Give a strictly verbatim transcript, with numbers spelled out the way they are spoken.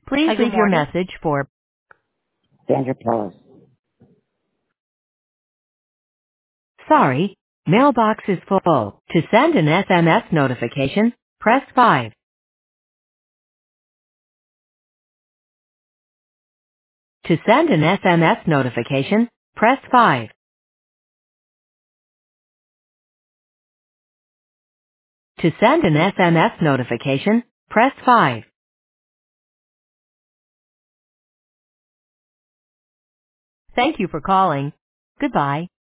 Please Hi, good leave your morning. message for Sandra Pellis. sorry, mailbox is full. To send an S M S notification, press five. To send an S M S notification, press five. To send an S M S notification, press five. Thank you for calling. Goodbye.